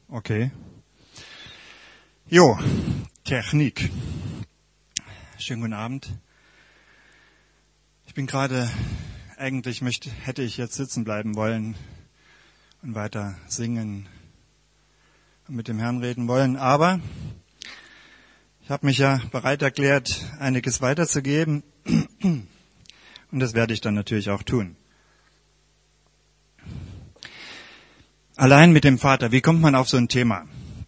Okay. Jo, Technik. Schönen guten Abend. Ich bin gerade, eigentlich hätte ich jetzt sitzen bleiben wollen und weiter singen und mit dem Herrn reden wollen, aber ich habe mich ja bereit erklärt, einiges weiterzugeben und das werde ich dann natürlich auch tun. Allein mit dem Vater, wie kommt man auf so ein Thema?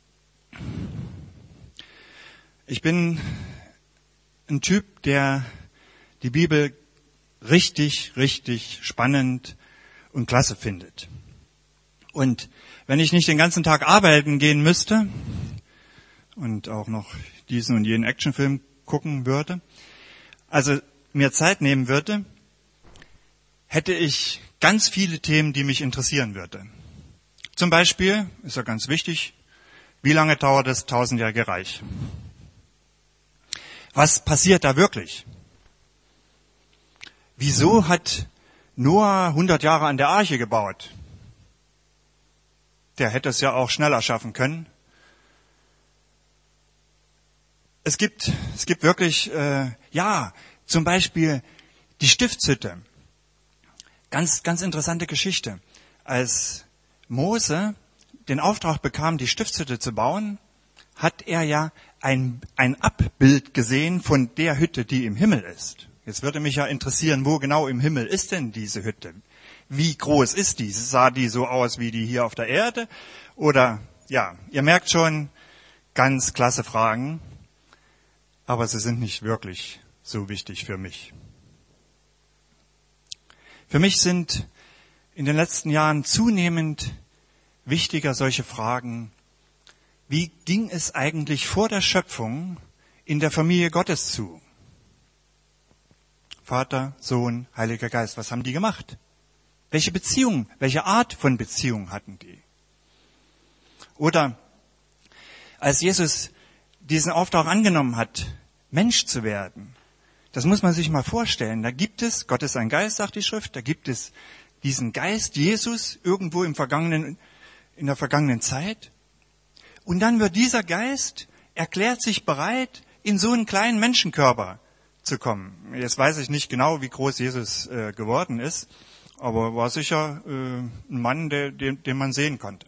Ich bin ein Typ, der die Bibel richtig spannend und klasse findet. Und wenn ich nicht den ganzen Tag arbeiten gehen müsste und auch noch diesen und jenen Actionfilm gucken würde, also mir Zeit nehmen würde, hätte ich ganz viele Themen, die mich interessieren würden. Zum Beispiel, ist ja ganz wichtig, wie lange dauert das 1000-jährige Reich? Was passiert da wirklich? Wieso hat Noah 100 Jahre an der Arche gebaut? Der hätte es ja auch schneller schaffen können. Es gibt wirklich, zum Beispiel die Stiftshütte. Ganz interessante Geschichte. Als Mose den Auftrag bekam, die Stiftshütte zu bauen, hat er ja ein Abbild gesehen von der Hütte, die im Himmel ist. Jetzt würde mich ja interessieren, wo genau im Himmel ist denn diese Hütte? Wie groß ist die? Sah die so aus wie die hier auf der Erde? Oder, ja, ihr merkt schon, ganz klasse Fragen, aber sie sind nicht wirklich so wichtig für mich. Für mich sind in den letzten Jahren zunehmend wichtiger solche Fragen: Wie ging es eigentlich vor der Schöpfung in der Familie Gottes zu? Vater, Sohn, Heiliger Geist, was haben die gemacht? Welche Beziehung, welche Art von Beziehung hatten die? Oder als Jesus diesen Auftrag angenommen hat, Mensch zu werden, das muss man sich mal vorstellen. Da gibt es, Gott ist ein Geist, sagt die Schrift, da gibt es diesen Geist Jesus irgendwo in der vergangenen Zeit. Und dann wird dieser Geist, erklärt sich bereit, in so einen kleinen Menschenkörper zu kommen. Jetzt weiß ich nicht genau, wie groß Jesus geworden ist, aber war sicher ein Mann, den man sehen konnte.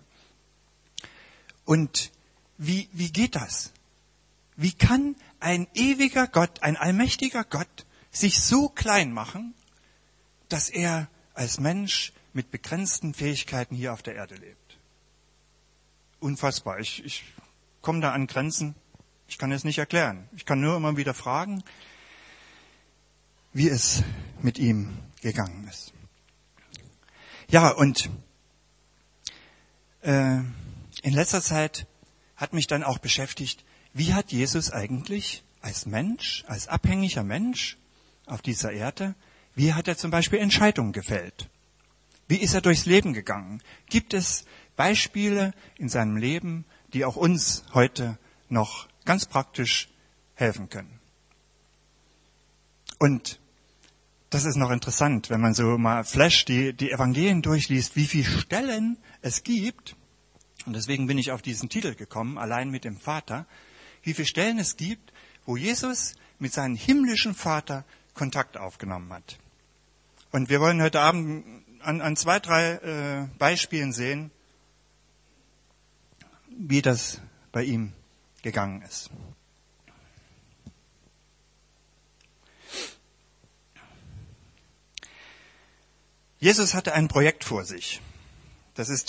Und wie geht das? Wie kann ein ewiger Gott, ein allmächtiger Gott sich so klein machen, dass er als Mensch mit begrenzten Fähigkeiten hier auf der Erde lebt? Unfassbar. Ich komme da an Grenzen. Ich kann es nicht erklären. Ich kann nur immer wieder fragen, wie es mit ihm gegangen ist. Ja, und in letzter Zeit hat mich dann auch beschäftigt, wie hat Jesus eigentlich als Mensch, als abhängiger Mensch auf dieser Erde, wie hat er zum Beispiel Entscheidungen gefällt? Wie ist er durchs Leben gegangen? Gibt es Beispiele in seinem Leben, die auch uns heute noch ganz praktisch helfen können? Und das ist noch interessant, wenn man so mal flash die Evangelien durchliest, wie viele Stellen es gibt. Und deswegen bin ich auf diesen Titel gekommen, allein mit dem Vater. Wie viele Stellen es gibt, wo Jesus mit seinem himmlischen Vater Kontakt aufgenommen hat. Und wir wollen heute Abend an 2, 3 Beispielen sehen, wie das bei ihm gegangen ist. Jesus hatte ein Projekt vor sich. Das ist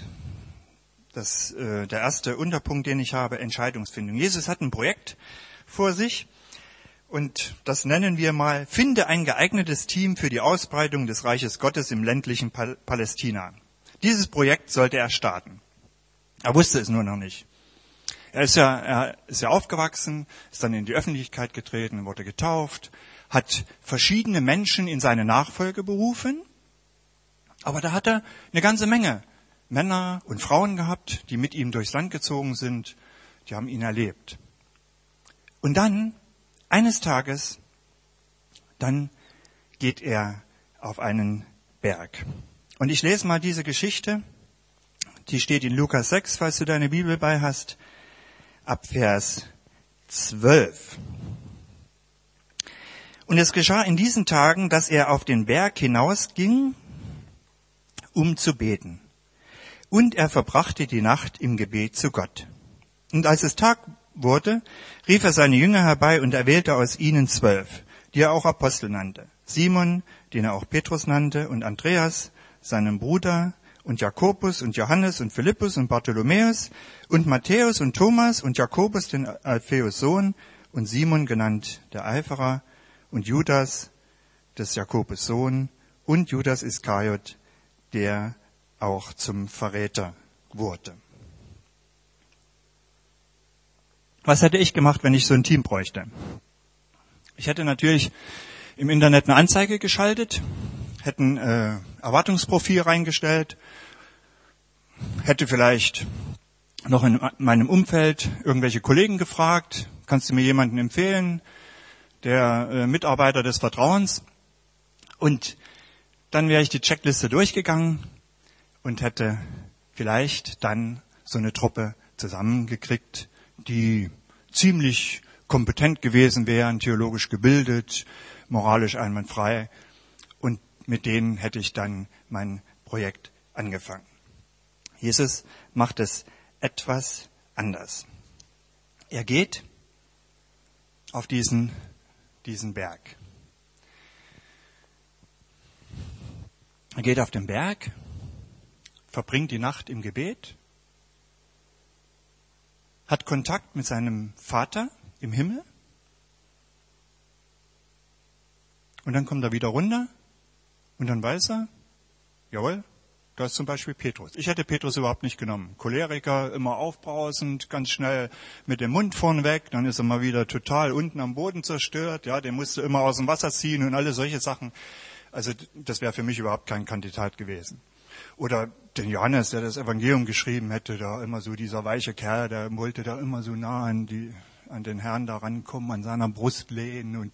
der erste Unterpunkt, den ich habe, Entscheidungsfindung. Jesus hat ein Projekt vor sich und das nennen wir mal: Finde ein geeignetes Team für die Ausbreitung des Reiches Gottes im ländlichen Palästina. Dieses Projekt sollte er starten. Er wusste es nur noch nicht. Er ist ja aufgewachsen, ist dann in die Öffentlichkeit getreten, wurde getauft, hat verschiedene Menschen in seine Nachfolge berufen, aber da hat er eine ganze Menge Männer und Frauen gehabt, die mit ihm durchs Land gezogen sind, die haben ihn erlebt. Und dann, eines Tages, dann geht er auf einen Berg. Und ich lese mal diese Geschichte, Die steht in Lukas 6, falls du deine Bibel bei hast, ab Vers 12. Und es geschah in diesen Tagen, dass er auf den Berg hinausging, um zu beten. Und er verbrachte die Nacht im Gebet zu Gott. Und als es Tag wurde, rief er seine Jünger herbei und erwählte aus ihnen 12, die er auch Apostel nannte. Simon, den er auch Petrus nannte, und Andreas, seinen Bruder, und Jakobus und Johannes und Philippus und Bartholomäus und Matthäus und Thomas und Jakobus, den Alpheus Sohn, und Simon genannt der Eiferer und Judas, des Jakobus Sohn, und Judas Iskariot, der auch zum Verräter wurde. Was hätte ich gemacht, wenn ich so ein Team bräuchte? Ich hätte natürlich im Internet eine Anzeige geschaltet, hätte ein Erwartungsprofil reingestellt, hätte vielleicht noch in meinem Umfeld irgendwelche Kollegen gefragt, kannst du mir jemanden empfehlen, der Mitarbeiter des Vertrauens? Und dann wäre ich die Checkliste durchgegangen und hätte vielleicht dann so eine Truppe zusammengekriegt, die ziemlich kompetent gewesen wären, theologisch gebildet, moralisch einwandfrei. Und mit denen hätte ich dann mein Projekt angefangen. Jesus macht es etwas anders. Er geht auf diesen Berg. Er geht auf den Berg, verbringt die Nacht im Gebet, hat Kontakt mit seinem Vater im Himmel und dann kommt er wieder runter und dann weiß er, jawohl, da ist zum Beispiel Petrus. Ich hätte Petrus überhaupt nicht genommen. Choleriker, immer aufbrausend, ganz schnell mit dem Mund vorn weg, dann ist er mal wieder total unten am Boden zerstört, ja, den musste immer aus dem Wasser ziehen und alle solche Sachen. Also das wäre für mich überhaupt kein Kandidat gewesen. Oder den Johannes, der das Evangelium geschrieben hätte, da immer so dieser weiche Kerl, der wollte da immer so nah an den Herrn da rankommen, an seiner Brust lehnen und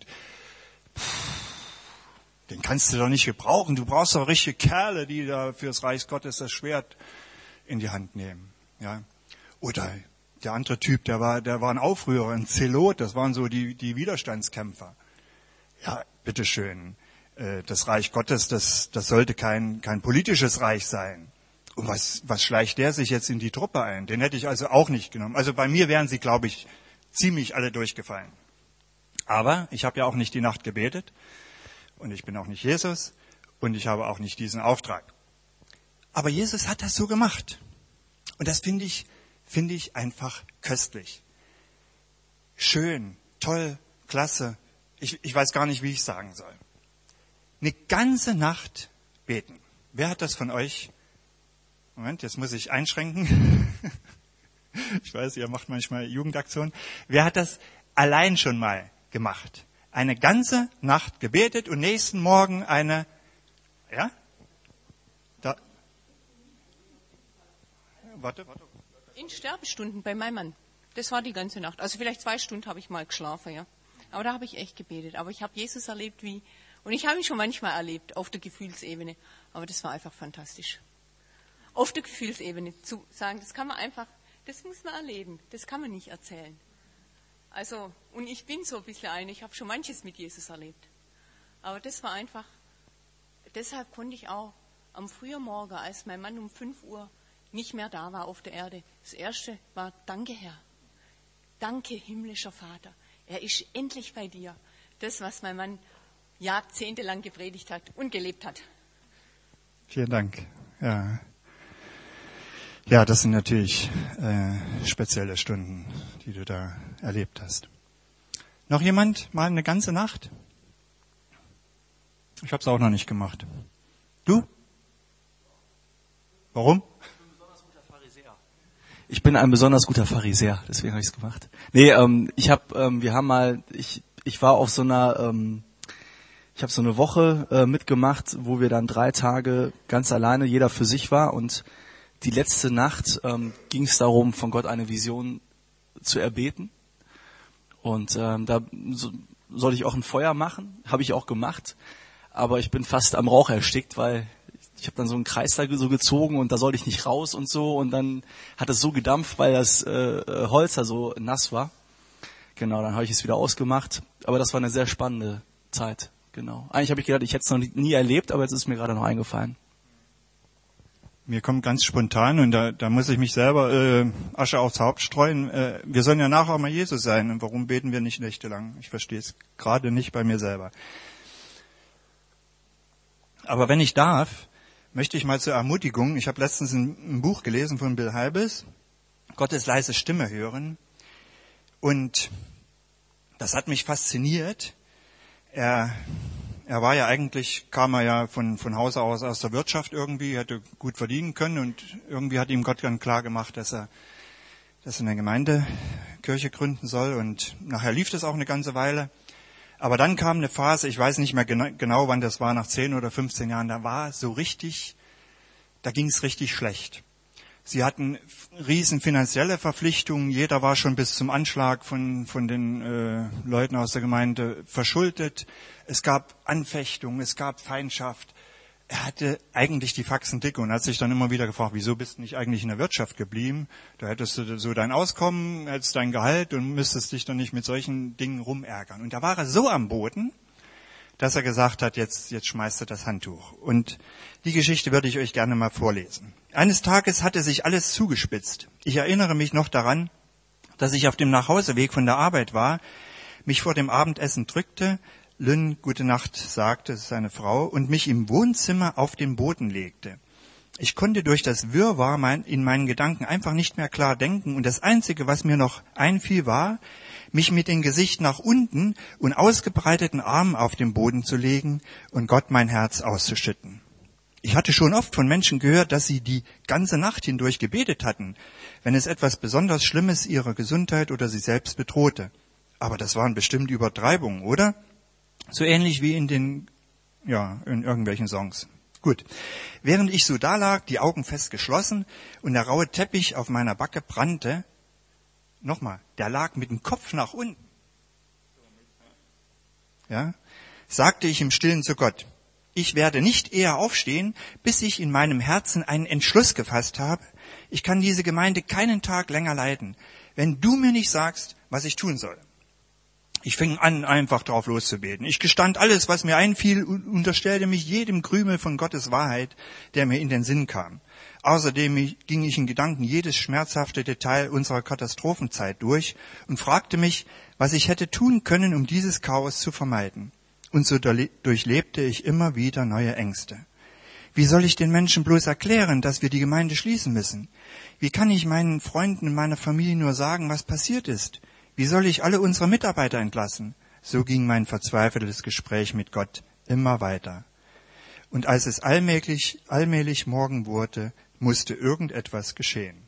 den kannst du doch nicht gebrauchen. Du brauchst doch richtige Kerle, die da fürs Reich Gottes das Schwert in die Hand nehmen. Ja. Oder der andere Typ, der war ein Aufrührer, ein Zelot, das waren so die Widerstandskämpfer. Ja, bitteschön. Das Reich Gottes, das sollte kein politisches Reich sein. Und was schleicht der sich jetzt in die Truppe ein? Den hätte ich also auch nicht genommen. Also bei mir wären sie, glaube ich, ziemlich alle durchgefallen. Aber ich habe ja auch nicht die Nacht gebetet und ich bin auch nicht Jesus und ich habe auch nicht diesen Auftrag. Aber Jesus hat das so gemacht. Und das finde ich einfach köstlich. Schön, toll, klasse. Ich weiß gar nicht, wie ich sagen soll. Eine ganze Nacht beten. Wer hat das von euch? Moment, jetzt muss ich einschränken. Ich weiß, ihr macht manchmal Jugendaktionen. Wer hat das allein schon mal gemacht? Eine ganze Nacht gebetet und nächsten Morgen ja? Warte. In Sterbestunden bei meinem Mann. Das war die ganze Nacht. Also vielleicht 2 Stunden habe ich mal geschlafen, ja. Aber da habe ich echt gebetet. Aber ich habe Jesus erlebt und ich habe ihn schon manchmal erlebt auf der Gefühlsebene. Aber das war einfach fantastisch. Auf der Gefühlsebene zu sagen, das muss man erleben. Das kann man nicht erzählen. Also, und ich bin so ein bisschen ich habe schon manches mit Jesus erlebt. Aber das war einfach, deshalb konnte ich auch am frühen Morgen, als mein Mann um 5 Uhr nicht mehr da war auf der Erde, das Erste war, danke Herr. Danke himmlischer Vater. Er ist endlich bei dir. Das, was mein Mann jahrzehntelang gepredigt hat und gelebt hat. Vielen Dank. Ja, das sind natürlich spezielle Stunden, die du da erlebt hast. Noch jemand? Mal eine ganze Nacht? Ich habe es auch noch nicht gemacht. Du? Warum? Ich bin ein besonders guter Pharisäer, deswegen habe ich es gemacht. Nee, ich war auf so einer, ich habe so eine Woche mitgemacht, wo wir dann 3 Tage ganz alleine, jeder für sich war, und die letzte Nacht ging es darum, von Gott eine Vision zu erbeten. Und da sollte ich auch ein Feuer machen, habe ich auch gemacht, aber ich bin fast am Rauch erstickt, weil ich habe dann so einen Kreis da so gezogen und da sollte ich nicht raus und so und dann hat es so gedampft, weil das Holz da so nass war. Genau, dann habe ich es wieder ausgemacht. Aber das war eine sehr spannende Zeit. Genau. Eigentlich habe ich gedacht, ich hätte es noch nie erlebt, aber jetzt ist mir gerade noch eingefallen. Mir kommt ganz spontan, und da muss ich mich selber Asche aufs Haupt streuen. Wir sollen ja nachher mal Jesus sein. Und warum beten wir nicht nächtelang? Ich verstehe es gerade nicht bei mir selber. Aber wenn ich darf, möchte ich mal zur Ermutigung, ich habe letztens ein Buch gelesen von Bill Hybels, Gottes leise Stimme hören. Und das hat mich fasziniert. Er war ja eigentlich, kam er ja von Hause aus der Wirtschaft irgendwie, hätte gut verdienen können und irgendwie hat ihm Gott dann klar gemacht, dass er eine Gemeindekirche gründen soll und nachher lief das auch eine ganze Weile. Aber dann kam eine Phase, ich weiß nicht mehr genau, wann das war, nach 10 oder 15 Jahren, da ging es richtig schlecht. Sie hatten riesen finanzielle Verpflichtungen. Jeder war schon bis zum Anschlag von den Leuten aus der Gemeinde verschuldet. Es gab Anfechtungen, es gab Feindschaft. Er hatte eigentlich die Faxen dick und hat sich dann immer wieder gefragt, wieso bist du nicht eigentlich in der Wirtschaft geblieben? Da hättest du so dein Auskommen, hättest dein Gehalt und müsstest dich dann nicht mit solchen Dingen rumärgern. Und da war er so am Boden, dass er gesagt hat, jetzt schmeißt er das Handtuch. Und die Geschichte würde ich euch gerne mal vorlesen. Eines Tages hatte sich alles zugespitzt. Ich erinnere mich noch daran, dass ich auf dem Nachhauseweg von der Arbeit war, mich vor dem Abendessen drückte, Lynn gute Nacht sagte, das ist seine Frau, und mich im Wohnzimmer auf den Boden legte. Ich konnte durch das Wirrwarr in meinen Gedanken einfach nicht mehr klar denken und das Einzige, was mir noch einfiel, war, mich mit dem Gesicht nach unten und ausgebreiteten Armen auf den Boden zu legen und Gott mein Herz auszuschütten. Ich hatte schon oft von Menschen gehört, dass sie die ganze Nacht hindurch gebetet hatten, wenn es etwas besonders Schlimmes ihrer Gesundheit oder sie selbst bedrohte. Aber das waren bestimmt Übertreibungen, oder? So ähnlich wie in irgendwelchen Songs. Gut. Während ich so da lag, die Augen fest geschlossen und der raue Teppich auf meiner Backe brannte, nochmal, der lag mit dem Kopf nach unten. Ja, sagte ich im Stillen zu Gott, ich werde nicht eher aufstehen, bis ich in meinem Herzen einen Entschluss gefasst habe. Ich kann diese Gemeinde keinen Tag länger leiten, wenn du mir nicht sagst, was ich tun soll. Ich fing an, einfach drauf loszubeten. Ich gestand alles, was mir einfiel, und unterstellte mich jedem Krümel von Gottes Wahrheit, der mir in den Sinn kam. Außerdem ging ich in Gedanken jedes schmerzhafte Detail unserer Katastrophenzeit durch und fragte mich, was ich hätte tun können, um dieses Chaos zu vermeiden. Und so durchlebte ich immer wieder neue Ängste. Wie soll ich den Menschen bloß erklären, dass wir die Gemeinde schließen müssen? Wie kann ich meinen Freunden und meiner Familie nur sagen, was passiert ist? Wie soll ich alle unsere Mitarbeiter entlassen? So ging mein verzweifeltes Gespräch mit Gott immer weiter. Und als es allmählich Morgen wurde, musste irgendetwas geschehen.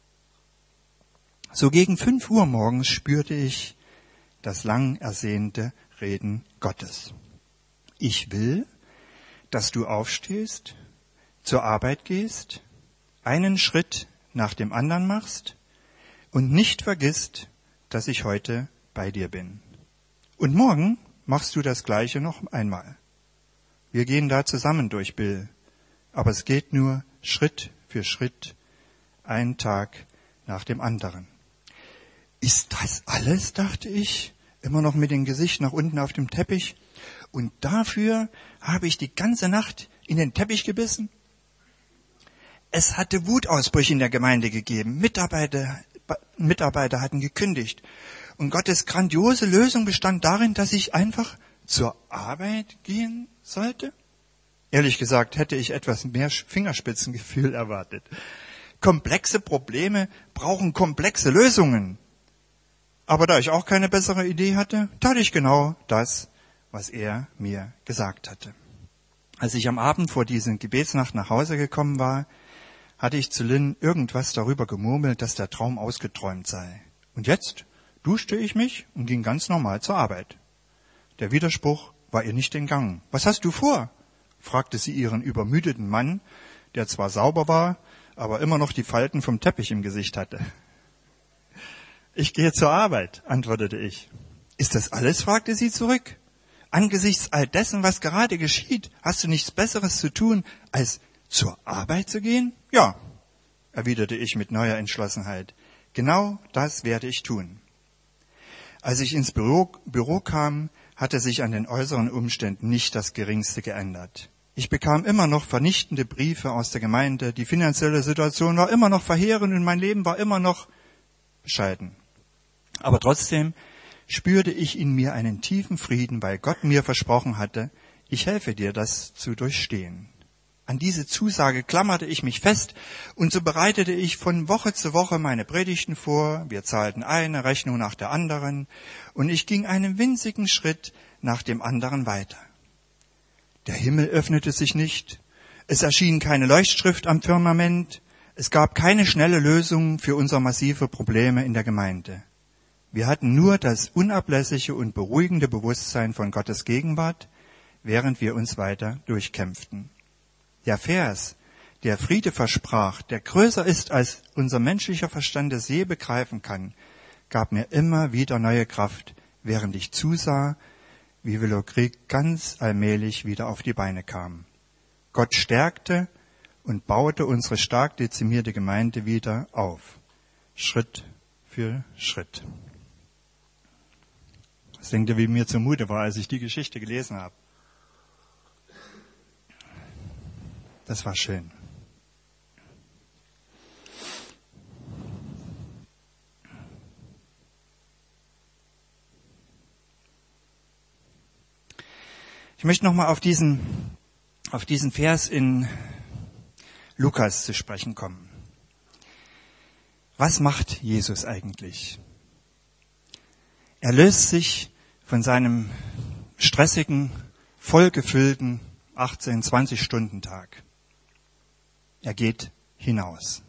So gegen 5 Uhr morgens spürte ich das lang ersehnte Reden Gottes. Ich will, dass du aufstehst, zur Arbeit gehst, einen Schritt nach dem anderen machst und nicht vergisst, dass ich heute bei dir bin. Und morgen machst du das Gleiche noch einmal. Wir gehen da zusammen durch, Bill, aber es geht nur Schritt für Schritt, einen Tag nach dem anderen. Ist das alles, dachte ich, immer noch mit dem Gesicht nach unten auf dem Teppich? Und dafür habe ich die ganze Nacht in den Teppich gebissen? Es hatte Wutausbrüche in der Gemeinde gegeben. Mitarbeiter hatten gekündigt. Und Gottes grandiose Lösung bestand darin, dass ich einfach zur Arbeit gehen sollte? Ehrlich gesagt hätte ich etwas mehr Fingerspitzengefühl erwartet. Komplexe Probleme brauchen komplexe Lösungen. Aber da ich auch keine bessere Idee hatte, tat ich genau das, was er mir gesagt hatte. Als ich am Abend vor dieser Gebetsnacht nach Hause gekommen war, hatte ich zu Lynn irgendwas darüber gemurmelt, dass der Traum ausgeträumt sei. Und jetzt duschte ich mich und ging ganz normal zur Arbeit. Der Widerspruch war ihr nicht entgangen. Was hast du vor? Fragte sie ihren übermüdeten Mann, der zwar sauber war, aber immer noch die Falten vom Teppich im Gesicht hatte. Ich gehe zur Arbeit, antwortete ich. Ist das alles? Fragte sie zurück. Angesichts all dessen, was gerade geschieht, hast du nichts Besseres zu tun, als Zur Arbeit zu gehen? Ja, erwiderte ich mit neuer Entschlossenheit. Genau das werde ich tun. Als ich ins Büro kam, hatte sich an den äußeren Umständen nicht das Geringste geändert. Ich bekam immer noch vernichtende Briefe aus der Gemeinde, die finanzielle Situation war immer noch verheerend und mein Leben war immer noch bescheiden. Aber trotzdem spürte ich in mir einen tiefen Frieden, weil Gott mir versprochen hatte, ich helfe dir, das zu durchstehen. An diese Zusage klammerte ich mich fest und so bereitete ich von Woche zu Woche meine Predigten vor. Wir zahlten eine Rechnung nach der anderen und ich ging einen winzigen Schritt nach dem anderen weiter. Der Himmel öffnete sich nicht, es erschien keine Leuchtschrift am Firmament, es gab keine schnelle Lösung für unsere massive Probleme in der Gemeinde. Wir hatten nur das unablässige und beruhigende Bewusstsein von Gottes Gegenwart, während wir uns weiter durchkämpften. Der Vers, der Friede versprach, der größer ist, als unser menschlicher Verstand es je begreifen kann, gab mir immer wieder neue Kraft, während ich zusah, wie Willow Creek ganz allmählich wieder auf die Beine kam. Gott stärkte und baute unsere stark dezimierte Gemeinde wieder auf, Schritt für Schritt. Was denkt ihr, wie mir zumute war, als ich die Geschichte gelesen habe? Das war schön. Ich möchte nochmal auf diesen Vers in Lukas zu sprechen kommen. Was macht Jesus eigentlich? Er löst sich von seinem stressigen, vollgefüllten 18-20-Stunden-Tag. Er geht hinaus.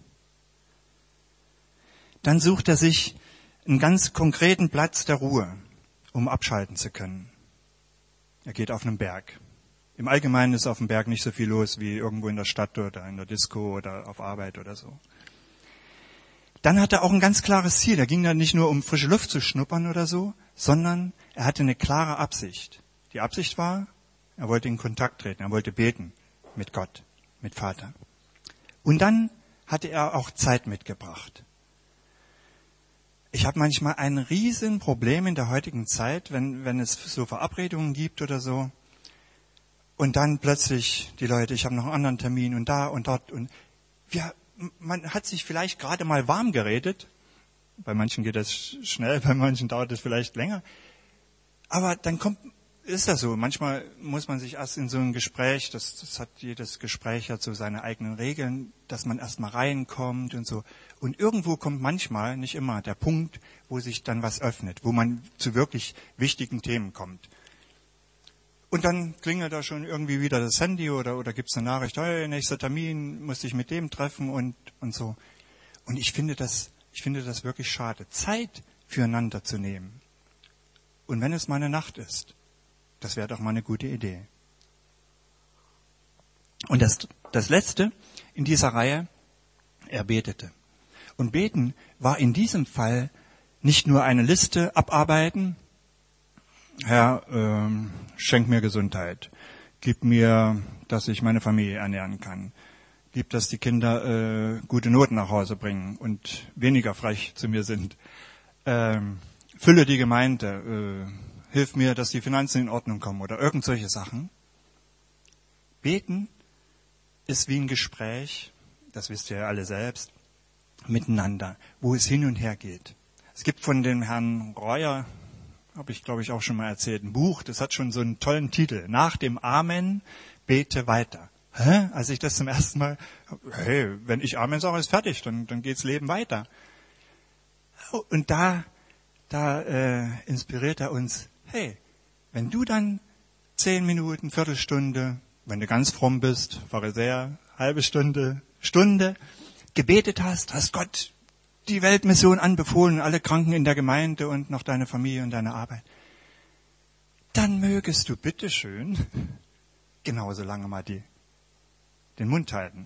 Dann sucht er sich einen ganz konkreten Platz der Ruhe, um abschalten zu können. Er geht auf einen Berg. Im Allgemeinen ist auf dem Berg nicht so viel los wie irgendwo in der Stadt oder in der Disco oder auf Arbeit oder so. Dann hat er auch ein ganz klares Ziel. Er ging da nicht nur um frische Luft zu schnuppern oder so, sondern er hatte eine klare Absicht. Die Absicht war, er wollte in Kontakt treten, er wollte beten mit Gott, mit Vater. Und dann hatte er auch Zeit mitgebracht. Ich habe manchmal ein Riesenproblem in der heutigen Zeit, wenn es so Verabredungen gibt oder so. Und dann plötzlich die Leute, ich habe noch einen anderen Termin und da und dort. Und man hat sich vielleicht gerade mal warm geredet. Bei manchen geht das schnell, bei manchen dauert es vielleicht länger. Aber dann ist das so. Manchmal muss man sich erst in so ein Gespräch, das hat jedes Gespräch hat so seine eigenen Regeln, dass man erst mal reinkommt und so. Und irgendwo kommt manchmal, nicht immer, der Punkt, wo sich dann was öffnet, wo man zu wirklich wichtigen Themen kommt. Und dann klingelt da schon irgendwie wieder das Handy oder gibt's eine Nachricht, hey, nächster Termin, musste ich mit dem treffen und so. Und ich finde das wirklich schade, Zeit füreinander zu nehmen. Und wenn es mal eine Nacht ist, das wäre doch mal eine gute Idee. Und das Letzte in dieser Reihe, er betete. Und beten war in diesem Fall nicht nur eine Liste abarbeiten. Herr, schenk mir Gesundheit. Gib mir, dass ich meine Familie ernähren kann. Gib, dass die Kinder gute Noten nach Hause bringen und weniger frech zu mir sind. Fülle die Gemeinde. Hilf mir, dass die Finanzen in Ordnung kommen oder irgend solche Sachen. Beten ist wie ein Gespräch, das wisst ihr ja alle selbst, miteinander, wo es hin und her geht. Es gibt von dem Herrn Reuer, habe ich glaube ich auch schon mal erzählt, ein Buch, das hat schon so einen tollen Titel. Nach dem Amen bete weiter. Als ich das zum ersten Mal, hey, wenn ich Amen sage, ist fertig, dann geht's Leben weiter. Und da inspiriert er uns, hey, wenn du dann 10 Minuten, Viertelstunde, wenn du ganz fromm bist, Pharisäer, halbe Stunde, gebetet hast Gott die Weltmission anbefohlen, alle Kranken in der Gemeinde und noch deine Familie und deine Arbeit, dann mögest du bitteschön genauso lange mal den Mund halten.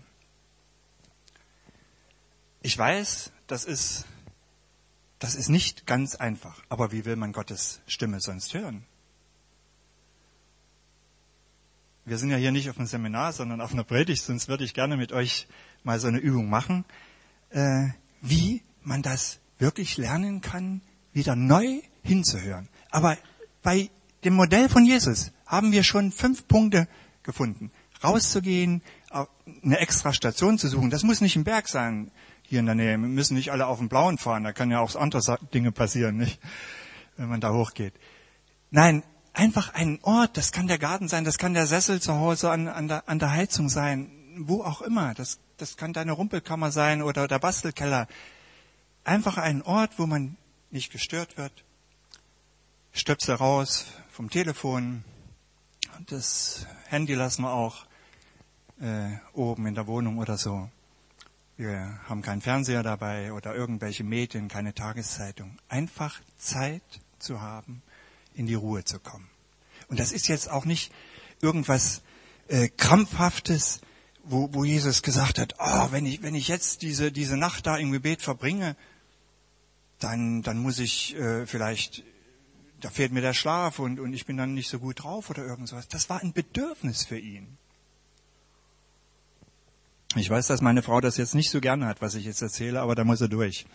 Ich weiß, das ist nicht ganz einfach. Aber wie will man Gottes Stimme sonst hören? wir sind ja hier nicht auf einem Seminar, sondern auf einer Predigt, sonst würde ich gerne mit euch mal so eine Übung machen, wie man das wirklich lernen kann, wieder neu hinzuhören. Aber bei dem Modell von Jesus haben wir schon 5 Punkte gefunden. Rauszugehen, eine extra Station zu suchen. Das muss nicht ein Berg sein hier in der Nähe. Wir müssen nicht alle auf den Blauen fahren. Da kann ja auch andere Dinge passieren, nicht? Wenn man da hochgeht. Nein, einfach einen Ort. Das kann der Garten sein, das kann der Sessel zu Hause an der Heizung sein, wo auch immer. Das kann deine Rumpelkammer sein oder der Bastelkeller. Einfach einen Ort, wo man nicht gestört wird. Stöpsel raus vom Telefon. Das Handy lassen wir auch oben in der Wohnung oder so. Wir haben keinen Fernseher dabei oder irgendwelche Medien, keine Tageszeitung. Einfach Zeit zu haben, in die Ruhe zu kommen. Und das ist jetzt auch nicht irgendwas Krampfhaftes, wo Jesus gesagt hat, wenn ich jetzt diese Nacht da im Gebet verbringe, dann muss ich vielleicht, da fehlt mir der Schlaf und ich bin dann nicht so gut drauf oder irgend sowas. Das war ein Bedürfnis für ihn. Ich weiß, dass meine Frau das jetzt nicht so gerne hat, was ich jetzt erzähle, aber da muss er durch.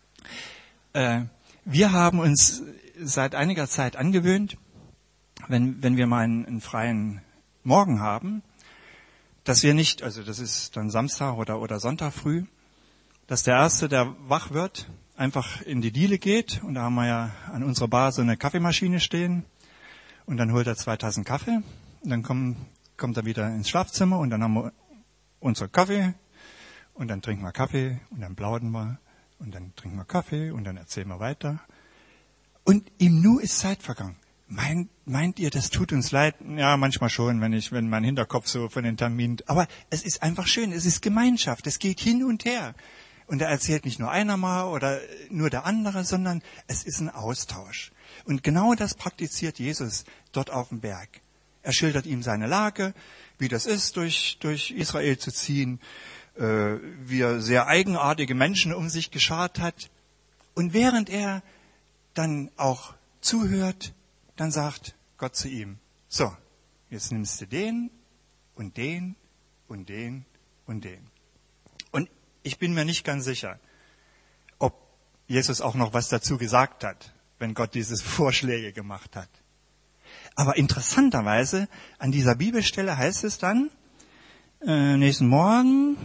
Wir haben uns seit einiger Zeit angewöhnt, wenn wir mal einen freien Morgen haben, dass wir nicht, also das ist dann Samstag oder Sonntag früh, dass der Erste, der wach wird, einfach in die Diele geht. Und da haben wir ja an unserer Bar so eine Kaffeemaschine stehen. Und dann holt er 2 Tassen Kaffee. Und dann kommt er wieder ins Schlafzimmer und dann haben wir unsere Kaffee. Und dann trinken wir Kaffee und dann plaudern wir. Und dann trinken wir Kaffee und dann erzählen wir weiter. Und im Nu ist Zeit vergangen. Meint ihr, das tut uns leid? Ja, manchmal schon, wenn mein Hinterkopf so von den Terminen. Aber es ist einfach schön. Es ist Gemeinschaft. Es geht hin und her. Und da erzählt nicht nur einer mal oder nur der andere, sondern es ist ein Austausch. Und genau das praktiziert Jesus dort auf dem Berg. Er schildert ihm seine Lage, wie das ist, durch Israel zu ziehen, wie er sehr eigenartige Menschen um sich geschart hat. Und während er dann auch zuhört, dann sagt Gott zu ihm, so, jetzt nimmst du den und den und den und den. Und ich bin mir nicht ganz sicher, ob Jesus auch noch was dazu gesagt hat, wenn Gott diese Vorschläge gemacht hat. Aber interessanterweise, an dieser Bibelstelle heißt es dann, nächsten Morgen,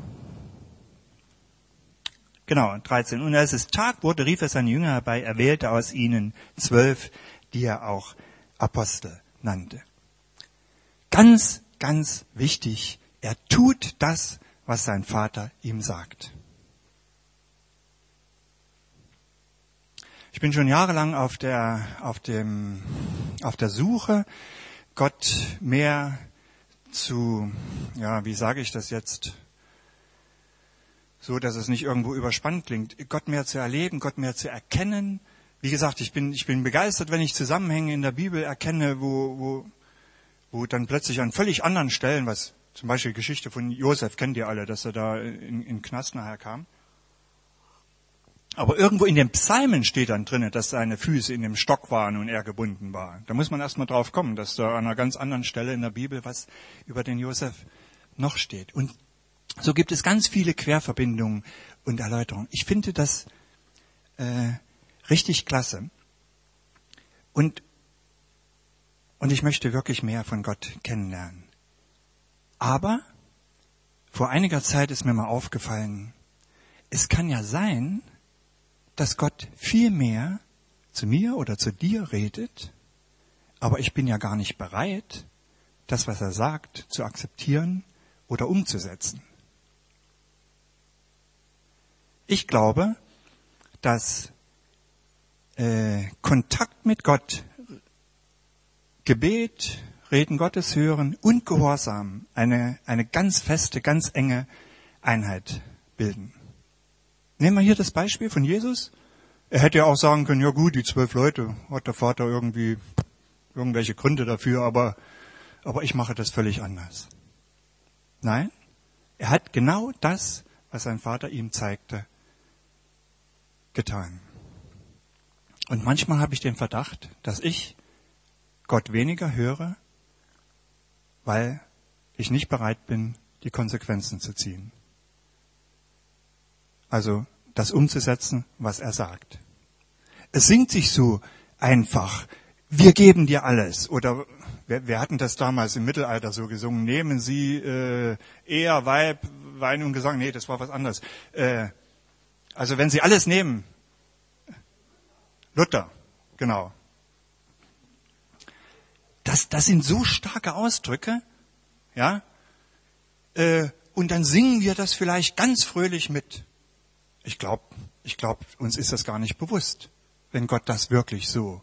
genau, 13. Und als es Tag wurde, rief er seine Jünger herbei, er wählte aus ihnen 12, die er auch Apostel nannte. Ganz, ganz wichtig, er tut das, was sein Vater ihm sagt. Ich bin schon jahrelang auf der Suche, Gott mehr zu, wie sage ich das jetzt, so dass es nicht irgendwo überspannt klingt, Gott mehr zu erleben, Gott mehr zu erkennen. Wie gesagt, ich bin begeistert, wenn ich Zusammenhänge in der Bibel erkenne, wo dann plötzlich an völlig anderen Stellen, was zum Beispiel die Geschichte von Josef, kennt ihr alle, dass er da in den Knast nachher kam. Aber irgendwo in den Psalmen steht dann drin, dass seine Füße in dem Stock waren und er gebunden war. Da muss man erstmal drauf kommen, dass da an einer ganz anderen Stelle in der Bibel was über den Josef noch steht. Und so gibt es ganz viele Querverbindungen und Erläuterungen. Ich finde das richtig klasse. Und ich möchte wirklich mehr von Gott kennenlernen. Aber vor einiger Zeit ist mir mal aufgefallen, es kann ja sein, dass Gott viel mehr zu mir oder zu dir redet, aber ich bin ja gar nicht bereit, das, was er sagt, zu akzeptieren oder umzusetzen. Ich glaube, dass Kontakt mit Gott, Gebet, Reden Gottes hören und Gehorsam eine ganz feste, ganz enge Einheit bilden. Nehmen wir hier das Beispiel von Jesus. Er hätte ja auch sagen können, ja gut, die 12 Leute, hat der Vater irgendwie irgendwelche Gründe dafür, aber ich mache das völlig anders. Nein, er hat genau das, was sein Vater ihm zeigte, getan. Und manchmal habe ich den Verdacht, dass ich Gott weniger höre weil ich nicht bereit bin, die Konsequenzen zu ziehen. Also das umzusetzen, was er sagt. Es singt sich so einfach, wir geben dir alles. Oder wir hatten das damals im Mittelalter so gesungen, nehmen Sie Ehe, Weib, Wein und Gesang. Nee, das war was anderes. Also wenn Sie alles nehmen, Luther, genau. Das sind so starke Ausdrücke, ja. Und dann singen wir das vielleicht ganz fröhlich mit. Ich glaube, uns ist das gar nicht bewusst, wenn Gott das wirklich so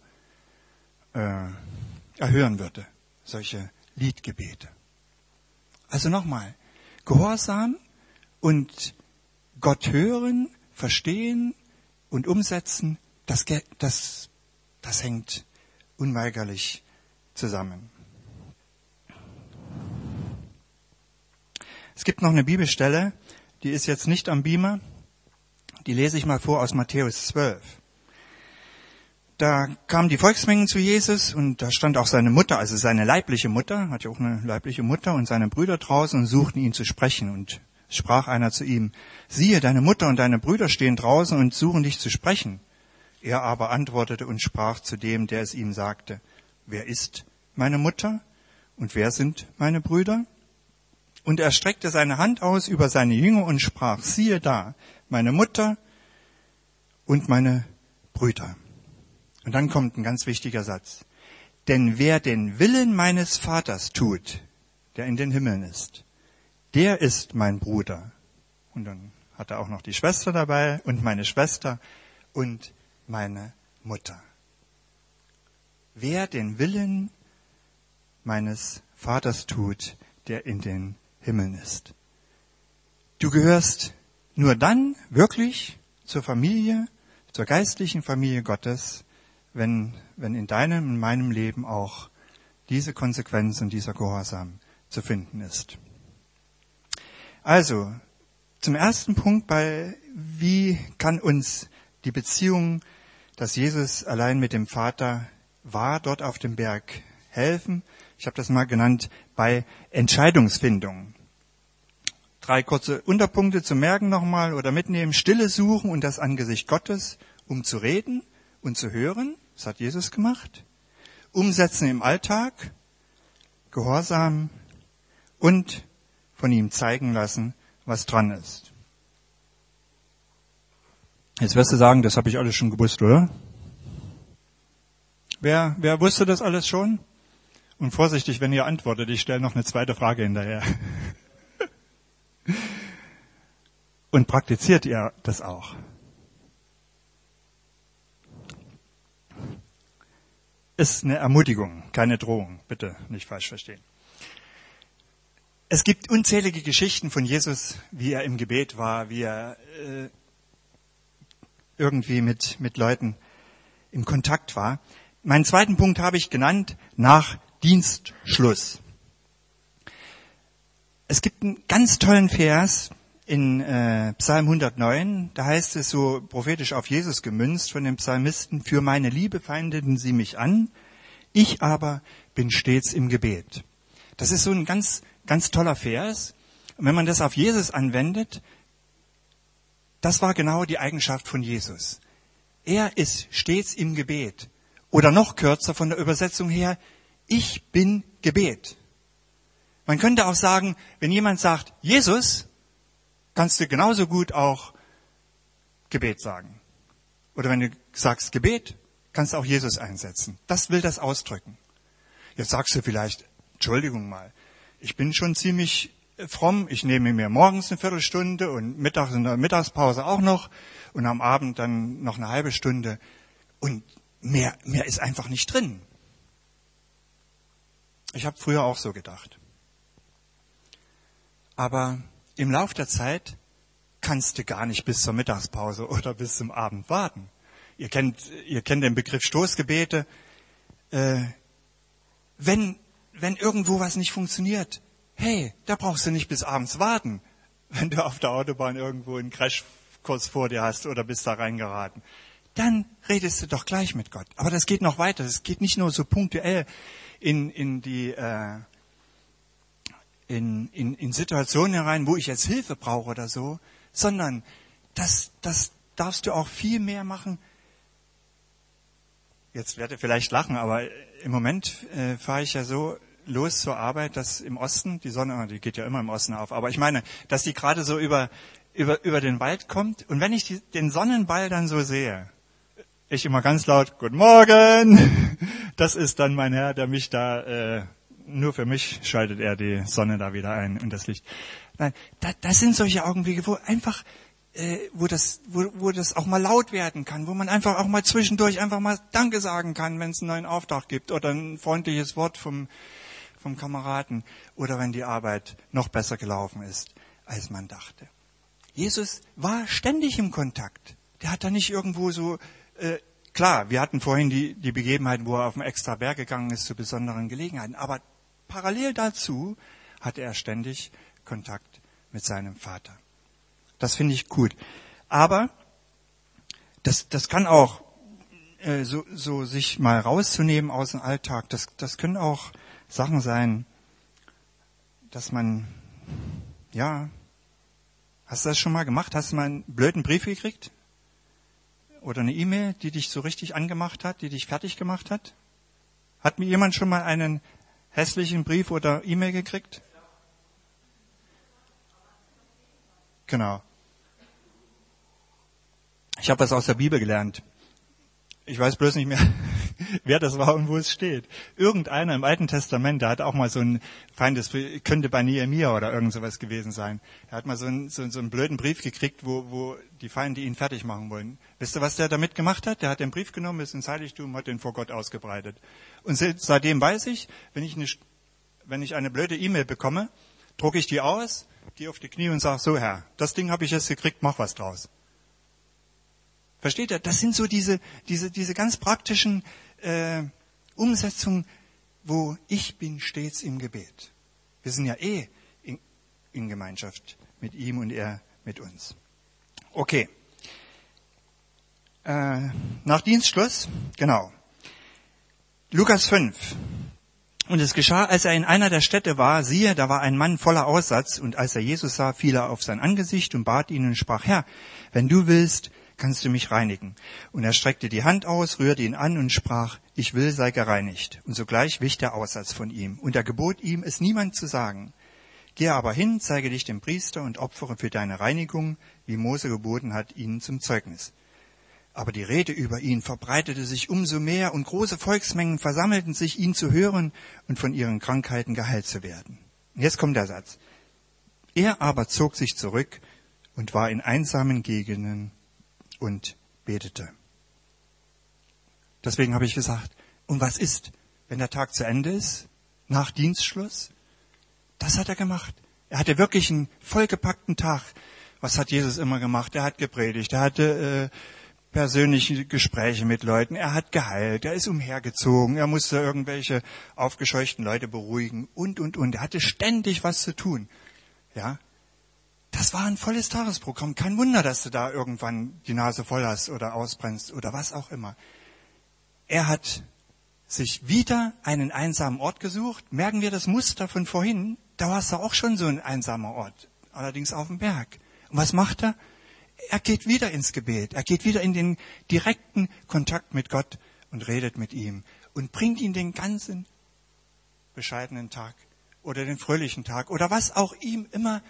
erhören würde, solche Liedgebete. Also nochmal, Gehorsam und Gott hören, verstehen und umsetzen, das hängt unweigerlich zusammen. Es gibt noch eine Bibelstelle, die ist jetzt nicht am Beamer, die lese ich mal vor aus Matthäus 12. Da kamen die Volksmengen zu Jesus und da stand auch seine Mutter, also seine leibliche Mutter, hat ja auch eine leibliche Mutter, und seine Brüder draußen und suchten ihn zu sprechen. Und sprach einer zu ihm, siehe, deine Mutter und deine Brüder stehen draußen und suchen dich zu sprechen. Er aber antwortete und sprach zu dem, der es ihm sagte, wer ist meine Mutter und wer sind meine Brüder? Und er streckte seine Hand aus über seine Jünger und sprach, siehe da, meine Mutter und meine Brüder. Und dann kommt ein ganz wichtiger Satz. Denn wer den Willen meines Vaters tut, der in den Himmeln ist, der ist mein Bruder. Und dann hat er auch noch die Schwester dabei und meine Schwester und meine Mutter. Wer den Willen meines Vaters tut, der in den Himmeln ist. Du gehörst nur dann wirklich zur Familie, zur geistlichen Familie Gottes, wenn in deinem, in meinem Leben auch diese Konsequenz und dieser Gehorsam zu finden ist. Also, zum ersten Punkt wie kann uns die Beziehung, dass Jesus allein mit dem Vater war, dort auf dem Berg helfen? Ich habe das mal genannt, bei Entscheidungsfindung. 3 kurze Unterpunkte zu merken nochmal oder mitnehmen. Stille suchen und das Angesicht Gottes, um zu reden und zu hören. Das hat Jesus gemacht. Umsetzen im Alltag, Gehorsam und von ihm zeigen lassen, was dran ist. Jetzt wirst du sagen, das habe ich alles schon gewusst, oder? Wer wusste das alles schon? Und vorsichtig, wenn ihr antwortet, ich stelle noch eine zweite Frage hinterher. Und praktiziert ihr das auch? Ist eine Ermutigung, keine Drohung, bitte nicht falsch verstehen. Es gibt unzählige Geschichten von Jesus, wie er im Gebet war, wie er irgendwie mit Leuten im Kontakt war. Meinen zweiten Punkt habe ich genannt, nach Dienstschluss. Es gibt einen ganz tollen Vers in Psalm 109, da heißt es so prophetisch auf Jesus gemünzt von dem Psalmisten, für meine Liebe feindeten sie mich an, ich aber bin stets im Gebet. Das ist so ein ganz, ganz toller Vers. Und wenn man das auf Jesus anwendet, das war genau die Eigenschaft von Jesus. Er ist stets im Gebet. Oder noch kürzer von der Übersetzung her, ich bin Gebet. Man könnte auch sagen, wenn jemand sagt, Jesus, kannst du genauso gut auch Gebet sagen. Oder wenn du sagst Gebet, kannst du auch Jesus einsetzen. Das will das ausdrücken. Jetzt sagst du vielleicht, Entschuldigung mal, ich bin schon ziemlich fromm, ich nehme mir morgens eine Viertelstunde und mittags in der Mittagspause auch noch und am Abend dann noch eine halbe Stunde und mehr ist einfach nicht drin. Ich habe früher auch so gedacht. Aber im Lauf der Zeit kannst du gar nicht bis zur Mittagspause oder bis zum Abend warten. Ihr kennt den Begriff Stoßgebete. Wenn irgendwo was nicht funktioniert, hey, da brauchst du nicht bis abends warten, wenn du auf der Autobahn irgendwo einen Crash kurz vor dir hast oder bist da reingeraten. Dann redest du doch gleich mit Gott. Aber das geht noch weiter. Das geht nicht nur so punktuell in die in Situationen herein, wo ich jetzt Hilfe brauche oder so, sondern das darfst du auch viel mehr machen. Jetzt werdet ihr vielleicht lachen, aber im Moment fahre ich ja so los zur Arbeit, dass im Osten, die Sonne, die geht ja immer im Osten auf, aber ich meine, dass die gerade so über den Wald kommt und wenn ich den Sonnenball dann so sehe, ich immer ganz laut, Guten Morgen, das ist dann mein Herr, der mich da, nur für mich schaltet er die Sonne da wieder ein und das Licht. Nein, das sind solche Augenblicke, wo einfach, wo das auch mal laut werden kann, wo man einfach auch mal zwischendurch einfach mal Danke sagen kann, wenn es einen neuen Auftrag gibt oder ein freundliches Wort vom Kameraden oder wenn die Arbeit noch besser gelaufen ist, als man dachte. Jesus war ständig im Kontakt. Der hat da nicht irgendwo so, klar, wir hatten vorhin die Begebenheiten, wo er auf den extra Berg gegangen ist zu besonderen Gelegenheiten, aber parallel dazu hatte er ständig Kontakt mit seinem Vater. Das finde ich gut. Aber das kann auch so sich mal rauszunehmen aus dem Alltag, das können auch Sachen sein, dass man, ja, hast du das schon mal gemacht? Hast du mal einen blöden Brief gekriegt? Oder eine E-Mail, die dich so richtig angemacht hat, die dich fertig gemacht hat? Hat mir jemand schon mal einen hässlichen Brief oder E-Mail gekriegt? Genau. Ich habe was aus der Bibel gelernt. Ich weiß bloß nicht mehr, wer das war und wo es steht. Irgendeiner im Alten Testament, der hat auch mal so ein Feindesbrief, könnte bei Nehemia oder irgend sowas gewesen sein. Er hat mal so einen blöden Brief gekriegt, wo die Feinde ihn fertig machen wollen. Wisst ihr, was der damit gemacht hat? Der hat den Brief genommen, ist ins Heiligtum, hat den vor Gott ausgebreitet. Und seitdem weiß ich, wenn ich eine blöde E-Mail bekomme, drucke ich die aus, gehe auf die Knie und sage, so Herr, das Ding habe ich jetzt gekriegt, mach was draus. Versteht ihr? Das sind so diese ganz praktischen Umsetzungen, wo ich bin stets im Gebet. Wir sind ja in Gemeinschaft mit ihm und er mit uns. Okay. Nach Dienstschluss, genau. Lukas 5. Und es geschah, als er in einer der Städte war, siehe, da war ein Mann voller Aussatz, und als er Jesus sah, fiel er auf sein Angesicht und bat ihn und sprach, Herr, wenn du willst, kannst du mich reinigen. Und er streckte die Hand aus, rührte ihn an und sprach, ich will, sei gereinigt. Und sogleich wich der Aussatz von ihm. Und er gebot ihm, es niemand zu sagen. Gehe aber hin, zeige dich dem Priester und opfere für deine Reinigung, wie Mose geboten hat, ihnen zum Zeugnis. Aber die Rede über ihn verbreitete sich umso mehr und große Volksmengen versammelten sich, ihn zu hören und von ihren Krankheiten geheilt zu werden. Und jetzt kommt der Satz. Er aber zog sich zurück und war in einsamen Gegenden und betete. Deswegen habe ich gesagt, und was ist, wenn der Tag zu Ende ist, nach Dienstschluss? Das hat er gemacht. Er hatte wirklich einen vollgepackten Tag. Was hat Jesus immer gemacht? Er hat gepredigt, er hatte persönliche Gespräche mit Leuten, er hat geheilt, er ist umhergezogen, er musste irgendwelche aufgescheuchten Leute beruhigen und. Er hatte ständig was zu tun. Ja. Das war ein volles Tagesprogramm. Kein Wunder, dass du da irgendwann die Nase voll hast oder ausbrennst oder was auch immer. Er hat sich wieder einen einsamen Ort gesucht. Merken wir das Muster von vorhin? Da war es auch schon so ein einsamer Ort, allerdings auf dem Berg. Und was macht er? Er geht wieder ins Gebet. Er geht wieder in den direkten Kontakt mit Gott und redet mit ihm und bringt ihn den ganzen bescheidenen Tag oder den fröhlichen Tag oder was auch ihm immer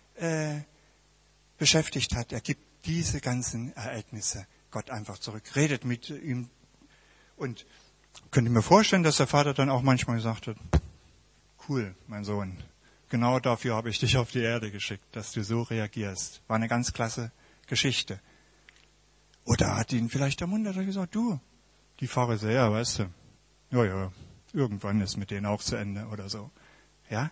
beschäftigt hat. Er gibt diese ganzen Ereignisse Gott einfach zurück, redet mit ihm. Und könnt ihr mir vorstellen, dass der Vater dann auch manchmal gesagt hat, cool, mein Sohn, genau dafür habe ich dich auf die Erde geschickt, dass du so reagierst. War eine ganz klasse Geschichte. Oder hat ihn vielleicht der Mund gesagt, du, die Pharisäer, weißt du, ja, irgendwann ist mit denen auch zu Ende oder so. Ja?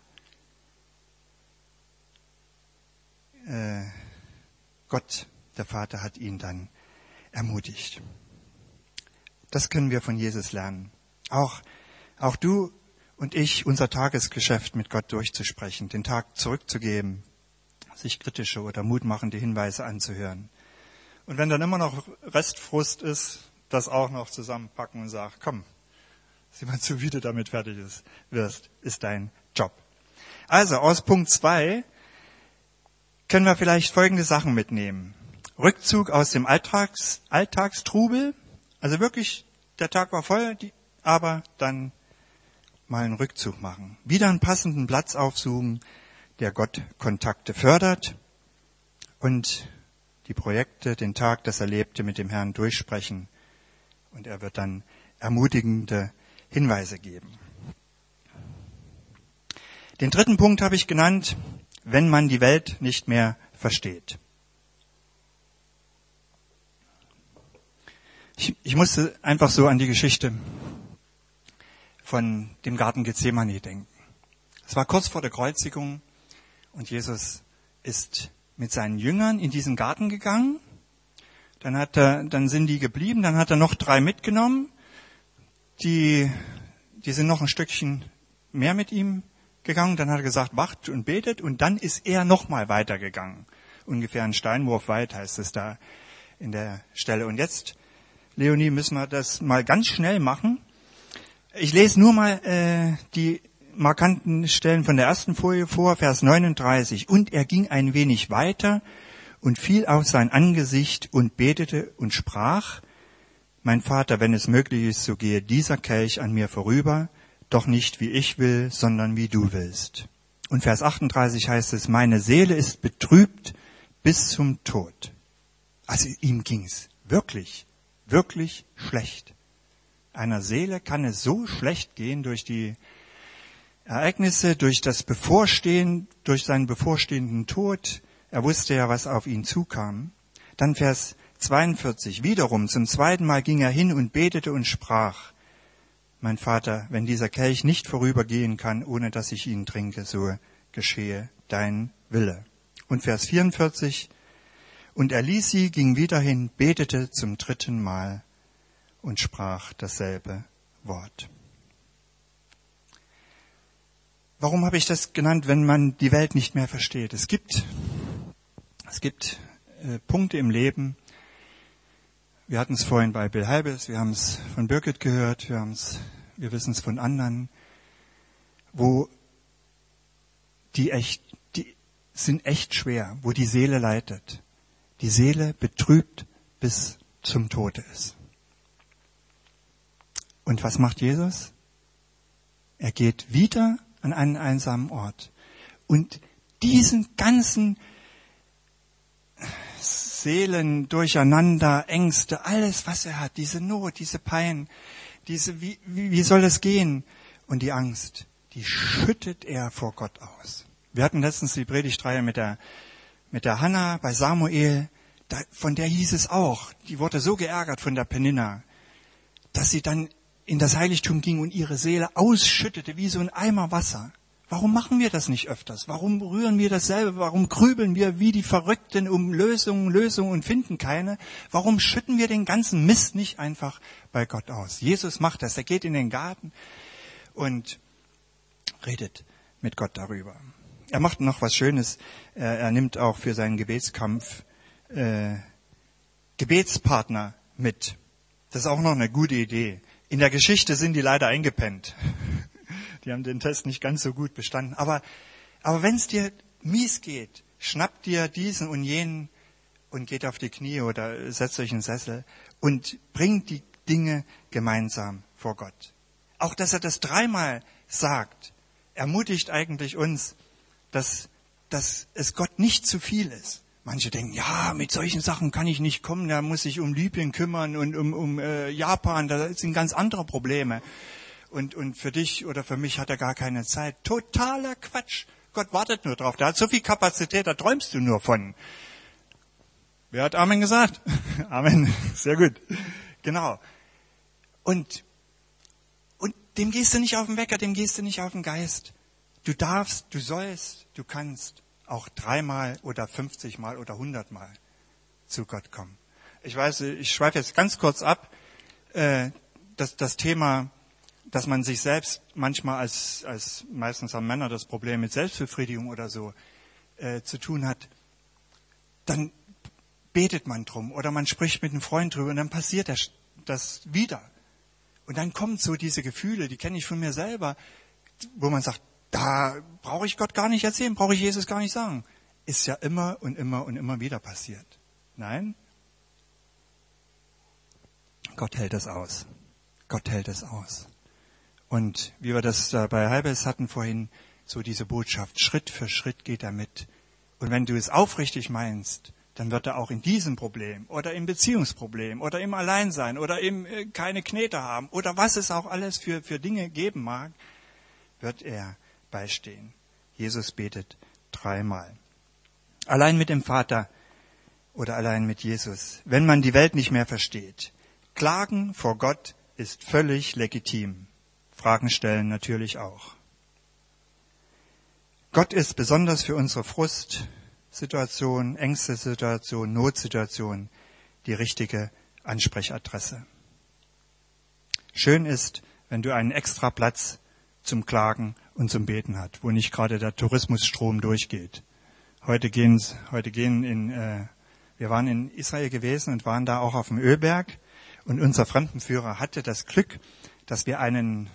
Gott, der Vater, hat ihn dann ermutigt. Das können wir von Jesus lernen. Auch du und ich, unser Tagesgeschäft mit Gott durchzusprechen, den Tag zurückzugeben, sich kritische oder mutmachende Hinweise anzuhören. Und wenn dann immer noch Restfrust ist, das auch noch zusammenpacken und sagen, komm, sieh mal zu, wie du damit fertig wirst, ist dein Job. Also aus Punkt 2 können wir vielleicht folgende Sachen mitnehmen. Rückzug aus dem Alltagstrubel. Also wirklich, der Tag war voll, aber dann mal einen Rückzug machen. Wieder einen passenden Platz aufsuchen, der Gottkontakte fördert und die Projekte, den Tag, das Erlebte mit dem Herrn durchsprechen. Und er wird dann ermutigende Hinweise geben. Den dritten Punkt habe ich genannt, wenn man die Welt nicht mehr versteht. Ich musste einfach so an die Geschichte von dem Garten Gethsemane denken. Es war kurz vor der Kreuzigung und Jesus ist mit seinen Jüngern in diesen Garten gegangen. Dann sind die geblieben, dann hat er noch 3 mitgenommen. Die sind noch ein Stückchen mehr mit ihm gegangen. Dann hat er gesagt, wacht und betet. Und dann ist er nochmal weitergegangen. Ungefähr einen Steinwurf weit heißt es da in der Stelle. Und jetzt, Leonie, müssen wir das mal ganz schnell machen. Ich lese nur mal die markanten Stellen von der ersten Folie vor, Vers 39. Und er ging ein wenig weiter und fiel auf sein Angesicht und betete und sprach, mein Vater, wenn es möglich ist, so gehe dieser Kelch an mir vorüber, doch nicht wie ich will, sondern wie du willst. Und Vers 38 heißt es, meine Seele ist betrübt bis zum Tod. Also ihm ging's wirklich, wirklich schlecht. Einer Seele kann es so schlecht gehen durch die Ereignisse, durch das Bevorstehen, durch seinen bevorstehenden Tod. Er wusste ja, was auf ihn zukam. Dann Vers 42. Wiederum zum 2. Mal ging er hin und betete und sprach, mein Vater, wenn dieser Kelch nicht vorübergehen kann, ohne dass ich ihn trinke, so geschehe dein Wille. Und Vers 44. Und er ließ sie, ging wieder hin, betete zum 3. Mal und sprach dasselbe Wort. Warum habe ich das genannt, wenn man die Welt nicht mehr versteht? Es gibt Punkte im Leben. Wir hatten es vorhin bei Bill Halbes, wir haben es von Birgit gehört, wir wissen es von anderen, wo die sind echt schwer, wo die Seele leidet. Die Seele betrübt bis zum Tode ist. Und was macht Jesus? Er geht wieder an einen einsamen Ort. Und diesen ganzen Seelen, Durcheinander, Ängste, alles, was er hat, diese Not, diese Pein, wie soll es gehen? Und die Angst, die schüttet er vor Gott aus. Wir hatten letztens die Predigtreihe mit der Hannah bei Samuel, von der hieß es auch, die wurde so geärgert von der Peninna, dass sie dann in das Heiligtum ging und ihre Seele ausschüttete wie so ein Eimer Wasser. Warum machen wir das nicht öfters? Warum rühren wir dasselbe? Warum grübeln wir wie die Verrückten um Lösungen und finden keine? Warum schütten wir den ganzen Mist nicht einfach bei Gott aus? Jesus macht das. Er geht in den Garten und redet mit Gott darüber. Er macht noch was Schönes. Er nimmt auch für seinen Gebetskampf Gebetspartner mit. Das ist auch noch eine gute Idee. In der Geschichte sind die leider eingepennt. Die haben den Test nicht ganz so gut bestanden. Aber wenn es dir mies geht, schnappt dir diesen und jenen und geht auf die Knie oder setzt euch in den Sessel und bringt die Dinge gemeinsam vor Gott. Auch, dass er das 3-mal sagt, ermutigt eigentlich uns, dass es Gott nicht zu viel ist. Manche denken, ja, mit solchen Sachen kann ich nicht kommen, da muss ich um Libyen kümmern und um Japan, da sind ganz andere Probleme. Und für dich oder für mich hat er gar keine Zeit. Totaler Quatsch. Gott wartet nur drauf. Der hat so viel Kapazität, da träumst du nur von. Wer hat Amen gesagt? Amen. Sehr gut. Genau. Und dem gehst du nicht auf den Wecker, dem gehst du nicht auf den Geist. Du darfst, du sollst, du kannst auch 3-mal oder 50-mal oder 100-mal zu Gott kommen. Ich weiß, ich schweife jetzt ganz kurz ab. Das Thema, dass man sich selbst manchmal als meistens haben Männer das Problem mit Selbstbefriedigung oder so zu tun hat, dann betet man drum oder man spricht mit einem Freund drüber und dann passiert das wieder. Und dann kommen so diese Gefühle, die kenne ich von mir selber, wo man sagt, Da brauche ich Gott gar nicht erzählen, brauche ich Jesus gar nicht sagen. Ist ja immer und immer und immer wieder passiert. Nein, Gott hält es aus. Gott hält es aus. Und wie wir das bei Halbes hatten vorhin, so diese Botschaft, Schritt für Schritt geht er mit. Und wenn du es aufrichtig meinst, dann wird er auch in diesem Problem oder im Beziehungsproblem oder im Alleinsein oder im keine Knete haben oder was es auch alles für Dinge geben mag, wird er beistehen. Jesus betet 3-mal. Allein mit dem Vater oder allein mit Jesus, wenn man die Welt nicht mehr versteht. Klagen vor Gott ist völlig legitim. Fragen stellen natürlich auch. Gott ist besonders für unsere Frustsituation, Ängstesituation, Notsituation die richtige Ansprechadresse. Schön ist, wenn du einen extra Platz zum Klagen und zum Beten hast, wo nicht gerade der Tourismusstrom durchgeht. Wir waren in Israel gewesen und waren da auch auf dem Ölberg und unser Fremdenführer hatte das Glück, dass wir einen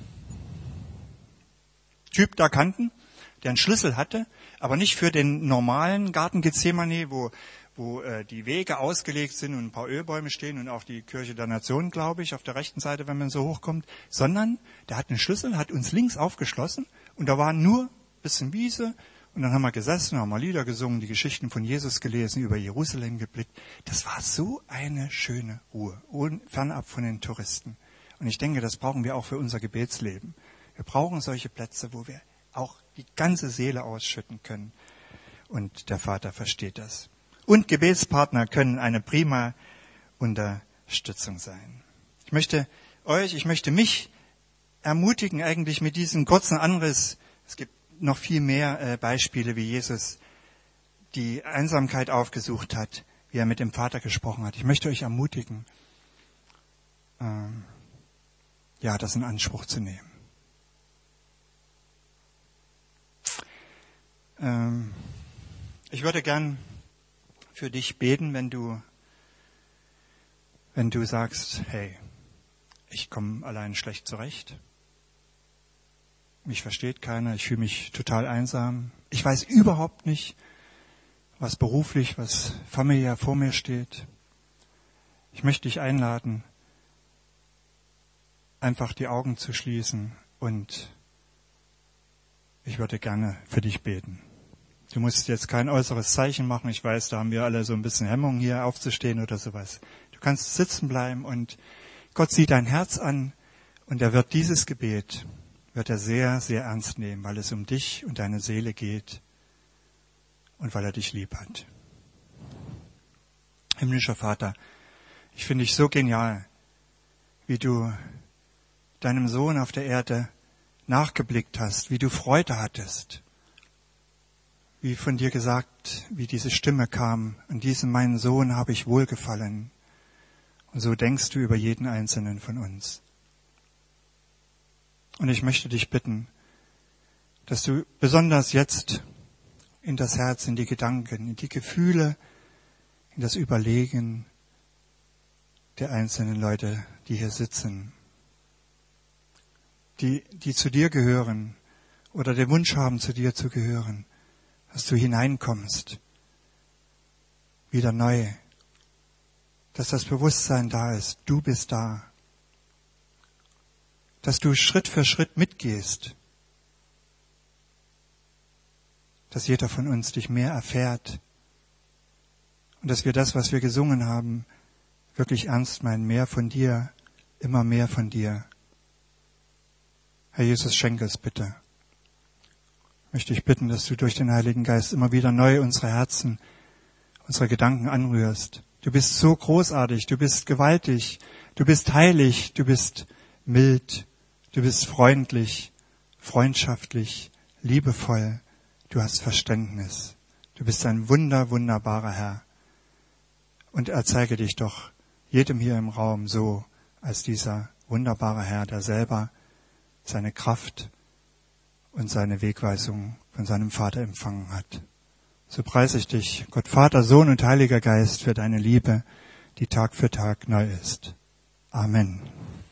Typ da kannten, der einen Schlüssel hatte, aber nicht für den normalen Garten Gethsemane, wo die Wege ausgelegt sind und ein paar Ölbäume stehen und auch die Kirche der Nationen, glaube ich, auf der rechten Seite, wenn man so hochkommt, sondern der hat einen Schlüssel, hat uns links aufgeschlossen und da war nur ein bisschen Wiese und dann haben wir gesessen, haben wir Lieder gesungen, die Geschichten von Jesus gelesen, über Jerusalem geblickt. Das war so eine schöne Ruhe, fernab von den Touristen. Und ich denke, das brauchen wir auch für unser Gebetsleben. Wir brauchen solche Plätze, wo wir auch die ganze Seele ausschütten können. Und der Vater versteht das. Und Gebetspartner können eine prima Unterstützung sein. Ich möchte mich ermutigen, eigentlich mit diesem kurzen Anriss. Es gibt noch viel mehr Beispiele, wie Jesus die Einsamkeit aufgesucht hat, wie er mit dem Vater gesprochen hat. Ich möchte euch ermutigen, das in Anspruch zu nehmen. Ich würde gern für dich beten, wenn du sagst, hey, ich komme allein schlecht zurecht. Mich versteht keiner, ich fühle mich total einsam. Ich weiß überhaupt nicht, was beruflich, was familiär vor mir steht. Ich möchte dich einladen, einfach die Augen zu schließen und ich würde gerne für dich beten. Du musst jetzt kein äußeres Zeichen machen. Ich weiß, da haben wir alle so ein bisschen Hemmung, hier aufzustehen oder sowas. Du kannst sitzen bleiben und Gott sieht dein Herz an und er wird dieses Gebet sehr, sehr ernst nehmen, weil es um dich und deine Seele geht und weil er dich lieb hat. Himmlischer Vater, ich finde dich so genial, wie du deinem Sohn auf der Erde nachgeblickt hast, wie du Freude hattest, wie von dir gesagt, wie diese Stimme kam, an diesem meinen Sohn habe ich wohlgefallen. Und so denkst du über jeden einzelnen von uns. Und ich möchte dich bitten, dass du besonders jetzt in das Herz, in die Gedanken, in die Gefühle, in das Überlegen der einzelnen Leute, die hier sitzen, die zu dir gehören oder den Wunsch haben, zu dir zu gehören, dass du hineinkommst, wieder neu, dass das Bewusstsein da ist, du bist da, dass du Schritt für Schritt mitgehst, dass jeder von uns dich mehr erfährt und dass wir das, was wir gesungen haben, wirklich ernst meinen, mehr von dir, immer mehr von dir. Herr Jesus, schenke es bitte. Möchte ich bitten, dass du durch den Heiligen Geist immer wieder neu unsere Herzen, unsere Gedanken anrührst. Du bist so großartig, du bist gewaltig, du bist heilig, du bist mild, du bist freundlich, freundschaftlich, liebevoll, du hast Verständnis. Du bist ein wunderbarer Herr. Und erzeige dich doch jedem hier im Raum so als dieser wunderbare Herr, der selber seine Kraft und seine Wegweisung von seinem Vater empfangen hat. So preise ich dich, Gott Vater, Sohn und Heiliger Geist, für deine Liebe, die Tag für Tag neu ist. Amen.